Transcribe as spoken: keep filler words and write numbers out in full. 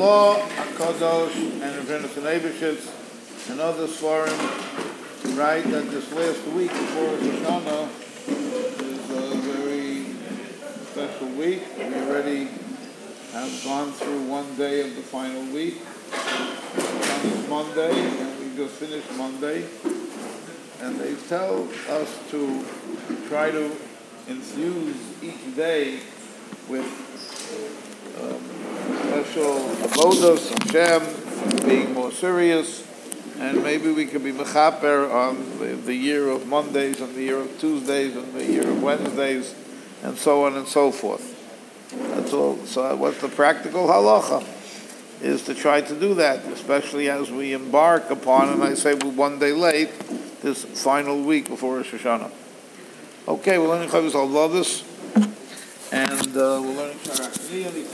Law, HaKadosh, and Reverend Eibishitz, and other Svarim write that this last week before Rosh Hashanah is a very special week. We already have gone through one day of the final week. On this Monday, and we just finished Monday. And they tell us to try to infuse each day with um, special avodas, Hashem, being more serious, and maybe we could be mechaper on the, the year of Mondays, and the year of Tuesdays, and the year of Wednesdays, and so on and so forth. That's all. So what's the practical halacha? Is to try to do that, especially as we embark upon, and I say we're one day late, this final week before Rosh Hashanah. Okay, we're learning Chavos Halvados, and uh, we're learning Sharach.